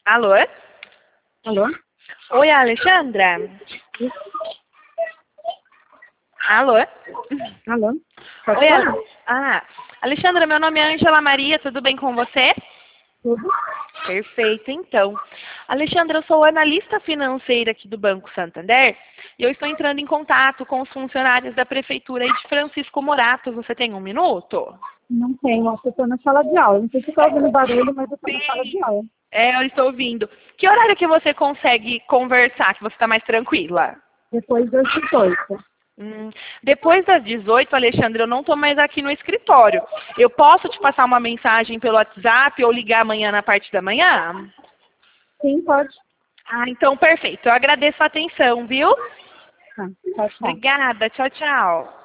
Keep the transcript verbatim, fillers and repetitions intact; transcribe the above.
Alô? Alô? Oi, Alexandra? Alô? Alô? Pode Oi, falar? Ale... Ah, Alexandra, meu nome é Ângela Maria, tudo bem com você? Tudo? Perfeito, então. Alexandra, eu sou analista financeira aqui do Banco Santander e eu estou entrando em contato com os funcionários da Prefeitura aí de Francisco Morato. Você tem um minuto? Não tenho, eu estou na sala de aula. Não sei se está ouvindo barulho, mas eu estou na sala de Sim. aula. É, eu estou ouvindo. Que horário que você consegue conversar, que você está mais tranquila? Depois das dezoito. Hum, depois das dezoito, Alexandre, eu não estou mais aqui no escritório. Eu posso te passar uma mensagem pelo WhatsApp ou ligar amanhã na parte da manhã? Sim, pode. Ah, então perfeito. Eu agradeço a atenção, viu? Tá, tchau, tchau. Obrigada. Tchau, tchau.